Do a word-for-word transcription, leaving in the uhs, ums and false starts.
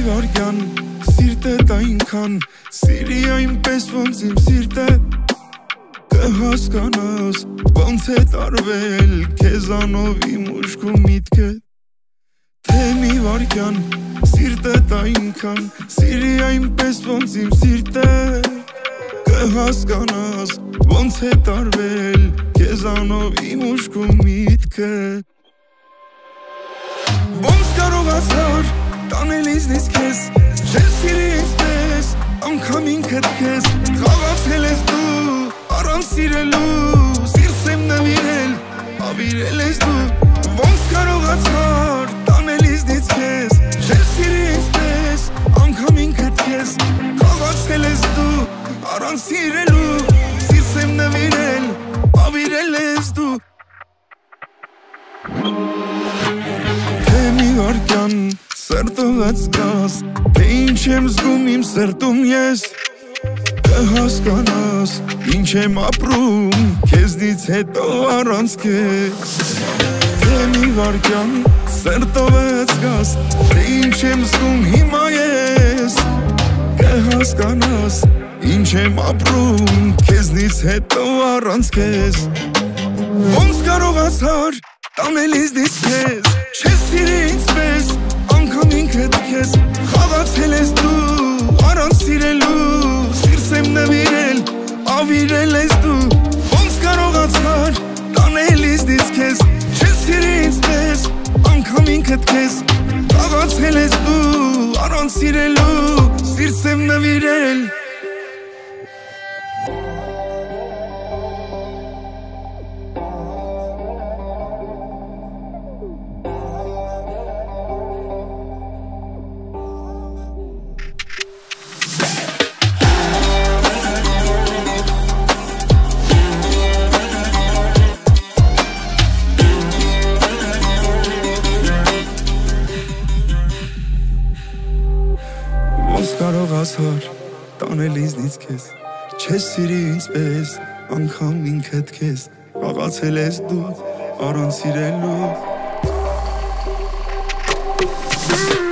վարկյան սիրտդ այնքան սիրի այնպես ոնց իմ սիրտը կհասկանաս ոնց է տարվել քեզանով իմ ուշքում միտքը թե մի վարկյան սիրտդ այնքան սիրի այնպես ոնց իմ սիրտը կհասկանաս ոնց է տարվել քեզանով իմ ուշքում միտքը ոնց կարողացար տանել ինձնից քեզ չես սիրի ինձպես անգամ ինքդ քեզ խաղացել ես դու առանց սիրելու սիրտս եմ նվիրել ավիրել ես դու ոնց կարողացար տանել ինձնից քեզ չես սիրի ինձպես անգամ ինքդ քեզ խաղացել ես դու առանց սիրելու սիրտս եմ նվիրել ավիրել ես դու Վարկյան սրտովեց գաս թե ինչ եմ զգում իմ սրտում ես կհասկանաս ինչ եմ ապրում քեզնից հետո առանց քեզ թե մի վարկյան սրտովեց գաս թե ինչ եմ զգում հիմա ես կհասկանաս ինչ եմ ապրում քեզնից հետո առանց քեզ ոնց կարողացար տանել ինձնից քեզ չես սիրի ինձպես անգամ ինքդ քեզ խաղացել ես դու առանց սիրելու սիրտս եմ նվիրել ավիրել ես դու ոնց կարողացար տանել ինձնից քեզ չես սիրի ինձպես անգամ ինքդ քեզ խաղացել ես դու առանց սիրելու սիրտս եմ նվիրել Կարողացար տանել ինձնից քեզ չես սիրի ինձպես անգամ ինքդ քեզ խաղացել ես դու առանց սիրելու